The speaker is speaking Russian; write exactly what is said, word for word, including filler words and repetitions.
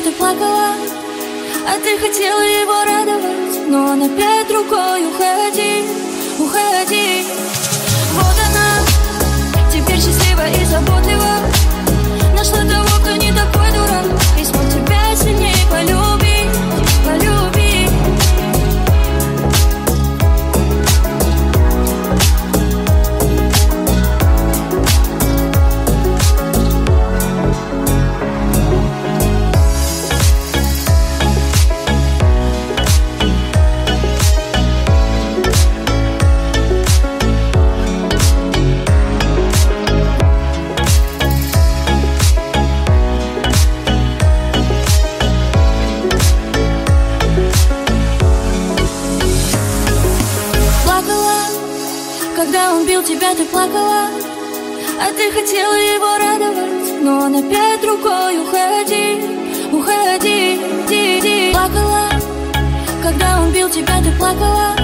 ты плакала, а ты хотела его радовать, но он опять рукой уходи, уходи. Вот она, теперь счастлива и заботлива, нашла того, кто не такой дурак и смог тебя сильнее полюбить, полюбить. Когда он бил тебя, ты плакала, а ты хотела его радовать, но он опять рукой уходи, уходи, ди, ди. Плакала, когда он бил тебя, ты плакала,